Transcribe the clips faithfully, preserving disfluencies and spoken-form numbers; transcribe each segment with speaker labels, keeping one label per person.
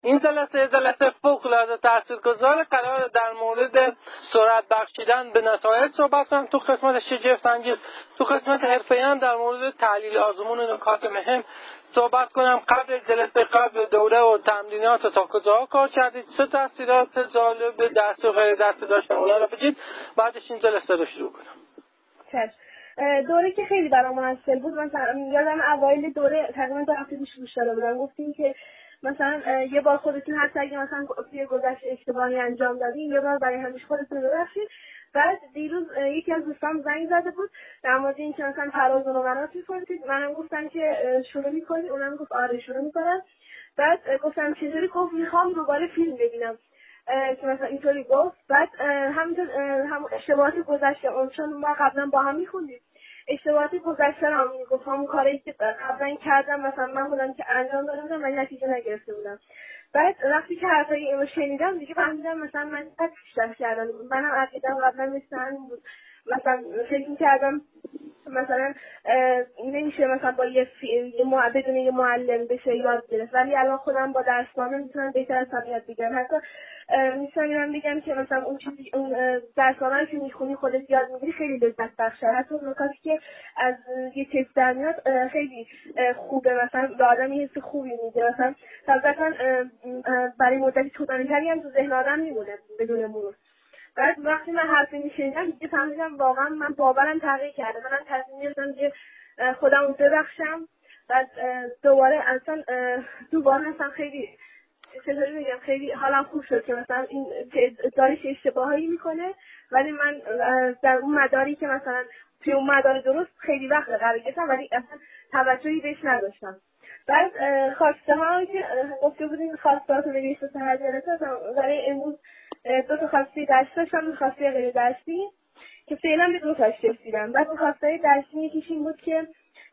Speaker 1: این جلسه جلسه فوق‌العاده تاثیرگذار قرار در مورد سرعت بخشیدن به نتایج صحبت کنم. تو قسمت شگفت انگیز تو قسمت حرفه‌ای هم در مورد تحلیل آزمون و نکات مهم صحبت کنم. قبل جلسه قبل دوره و تمرینات تا کجا کار کردید، چه تاثیرات جالب دستی و غیر دستی داشتن، اونا رو بگید، بعدش این جلسه رو شروع کنم.
Speaker 2: دوره که خیلی برام موثر بود. مثلا یادم اوایل دوره تقریبا دو هفته پیش گوش داده بودم، گفتیم که مثلا یه بار خودتون حتی اگه مثلا توی گذشته اشتباهی انجام دادین یه بار برای همیشه خودتون ببخشید. بعد دیروز یکی از دوستام زنگ زده بود در مورد اینکه مثلا تراز و نمرات می‌کنید، منم گفتم که شروع می‌کنید، اونم گفت آره شروع می‌کنم. بعد گفتم چطوری؟ گفت می‌خوام دوباره فیلم ببینم که مثلا اینطوری گفت. بعد همینطور هم اشتباهات گذشته اون چون ما قبلا با هم می‌خوندیم اشتباهات گذشته رو هم میگفت، همون کاری که قبلا کردم مثلا من بودم که انجام داده بودم ولی نتیجه نگرفته بودم. بعد وقتی که حرفای اینو شنیدم دیگه فهمیدم مثلا من چقدر پیشرفت کردم. منم عقیده‌ام قبلا مثل همین بود، مثلا فکر می‌کردم مثلا نمیشه مثلا با یه یه بدون یه معلم بشه یاد گرفت، ولی الان خودم با درسنامه میتونم بهتر از هم یاد بگیرم. حتی میتونم بگم که مثلا اون چیزی اون درسنامه که میخونی خودت یاد میگیری خیلی لذت بخشه. حتی اون نکاتی که از یه تست در میاد خیلی خوبه، مثلا به آدم یه حس خوبی میده، مثلا طبعا برای مدتی طولانی‌تری هم تو ذهن آدم میمونه بدون مرور. بعد وقتی من حرفی میشنیدم دیگه فهمیدم واقعا من باورم تغییر کرده. منم تصمیم گرفتم که خودم رو ببخشم. بعد دوباره اصلا دوباره مثلا خیلی چطوری بگم خیلی حالم خوب شد که مثلا این دارش اشتباهایی میکنه ولی من در اون مداری که مثلا توی اون مدار درست خیلی وقت قرار گرفتم ولی اصلا توجهی بهش نداشتم. بعد خواسته ها که گفته بودیم خواسته‌ها رو بگیرید تا هر جلسه برای امروز دو تا خواسته درسی داشتم، دو خواسته غیر درسی که فعلا به دو تاش رسیدم. بعد خواسته درسی یکیش این بود که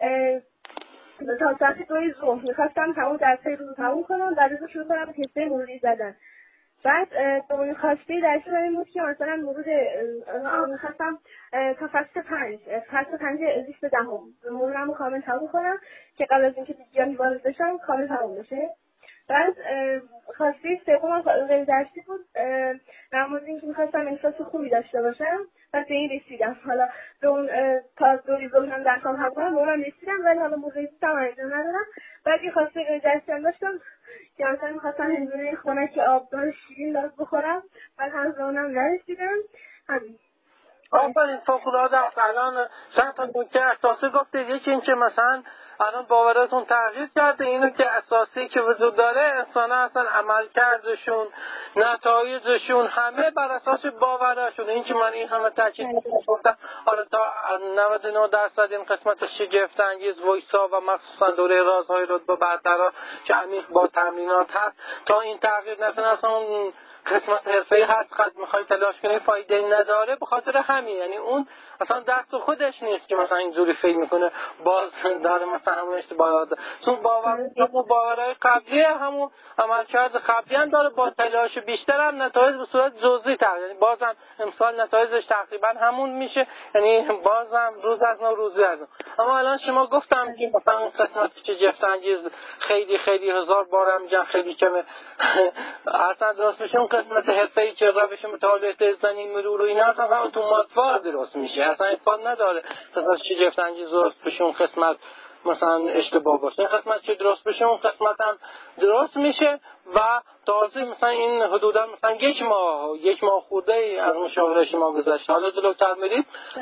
Speaker 2: تا ساعت دوی ظهر میخواستم تمام درسای روز تموم کنم، بعد از شروع کنم تست مروری زدن. بعد دومین خواسته درسی من این بود که مثلا مرور میخواستم تا فصل پنج فصل پنج زیست دهم مرورم کامل تموم کنم که قبل از اینکه دیگه وارد بشم کامل تموم بشه. بعد خواسته سوم غیر درسی بود، در مورد اینکه میخواستم احساس خوبی داشته باشم و به این رسیدم. حالا به اون تا دوری بودم درسام هم کنم به اونم رسیدم ولی حالا موقعیتم انجام ندارم. بعد یه خواسته غیر درسی هم داشتم که مثلا میخواستم هندونه خنک آبدار شیرین لاز بخورم بعد هم به اونم نرسیدم. همین.
Speaker 1: آفرین، فوق‌العاده است. الان چند تا نکته اساسی گفتید. یکی این که مثلا الان باوراتون تغییر کرده، اینو که اساسی که وجود داره انسان اصلا عمل کردشون نتایجشون همه بر اساس باوراشون. این که من این همه تاکید گفتم حالا تا نود و نه درصد این قسمت شگفت انگیز وایسا و مخصوصا دوره رازهای رتبه برترها که عمیق با تمرینات هست تا این تغییر نکنه اصلا اون قسمت حرفه‌ای هست قد میخوای تلاش کنی فایده نداره. به خاطر همین یعنی اون اصلا دست خودش نیست که مثلا اینجوری فکر میکنه باز داره مثلا همون اشتباهات، چون باور همون باورهای قبلی همون عملکرد قبلی هم داره با تلاش بیشتر هم نتایج به صورت جزئی تر، یعنی بازم امسال نتایجش تقریبا همون میشه، یعنی بازم روز از نو روزی از نو. اما الان شما گفتم که مثلا اون قسمت شگفت انگیز خیلی خیلی هزار بارم میگم خیلی کمه اصلا درست میشه. اون قسمت حرفه‌ای که روش مطالعه زنی مرور و اینا اصلا اتوماتوار درست میشه، اصلا امکان نداره مثلا شگفت انگیز درست بشه اون قسمت مثلا اشتباه باشه. این قسمت که درست بشه اون قسمت هم درست میشه و تازه مثلا این حدودا مثلا یک ماه یک ماه خورده ای از مشاوره شما گذشته. حالا جلوتر میرید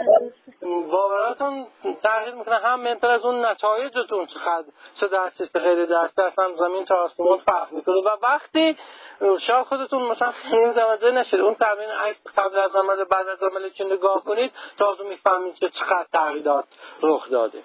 Speaker 1: باوراتون تغییر میکنه، هم منتر از اون نتایجتون چقدر چه درسی چه غیر درسی اصلا زمین تا آسمون فرق میکنه و وقتی شاید خودتون مثلا خیلی متوجه نشید اون تمرین عکس قبل از عمل بعد از عمل که نگاه کنید تازه میفهمید که چقدر تغییرات رخ داده.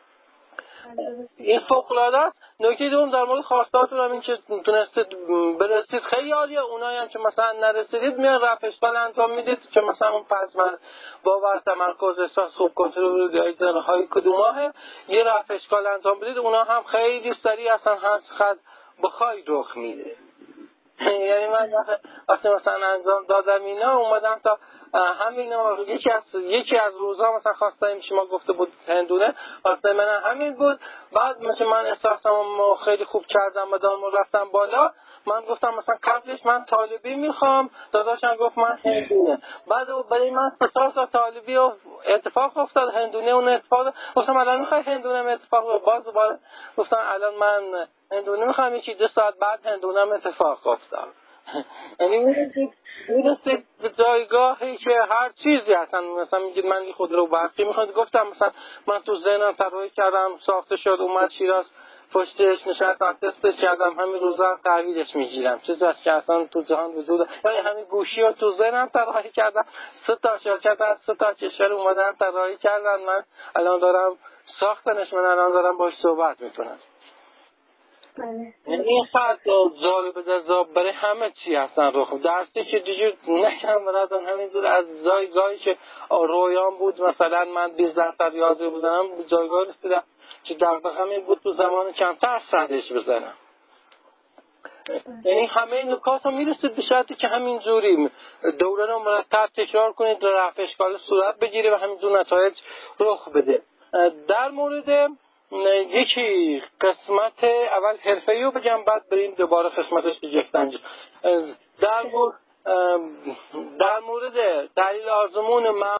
Speaker 1: این فوق‌العاده است. نکته دوم در مورد خواستهاتون هم این که تونستید برسید خیلی عالیه. اونایی هم که مثلا نرسیدید میان رفع اشکال انجام میدید که مثلا اون پس باور تمرکز احساس خوب کنترل های کدوماه یه رفع اشکال انجام بدید، اونا هم خیلی سریع اصلا هر چقدر بخواید رخ میده. یعنی من وقتی مثلا انجام دادم اینا اومدم تا همین یکی از یکی از روزها مثلا خواستم شما گفته بود هندونه خواسته من همین بود. بعد مثلا من احساسم خیلی خوب کردم و دارم رفتم بالا من گفتم مثلا قبلش من طالبی میخوام، داداشم گفت من هندونه. بعد برای من سه تا طالبی و اتفاق افتاد، هندونه اون اتفاق. گفتم الان میخوای هندونه اتفاق؟ باز دوباره گفتم الان من هندونه میخوام. یکی دو ساعت بعد هندونم اتفاق افتاد. یعنی میرسید به جایگاهی که هر چیزی اصلا مثلا میگید من خود رو برقی میخواد. گفتم مثلا من تو ذهنم طراحی کردم، ساخته شد، اومد شیراز، پشتش نشست، تستش کردم، همین روزا تحویلش میگیرم. چیزی از که اصلا تو جهان وجود یعنی همین گوشی رو تو ذهنم طراحی کردم، سه تا شرکت از سه تا کشور اومدن طراحی کردن، من الان دارم ساختنش، من الان دارم باهاش صحبت میکنم. این خط جالب جذاب برای همه چی هستن رخ درستی که دیگه نکم براتون همینجور از جایگاهی که رویان بود. مثلا من بیست درصد ریاضی بودم، به جایگاه رسیدم که دغدغه‌م این بود تو زمان کمتر صدش بزنم. یعنی همه نکات رو میرسید به شرطی که همینجوری دوره رو مرتب تکرار کنید، رفع اشکال صورت بگیره و همینجور نتایج رخ بده. در مورد یکی قسمت اول حرفه‌ای رو بگم، بعد بریم دوباره قسمت شگفت‌انگیز. در مورد در مورد دلیل آزمون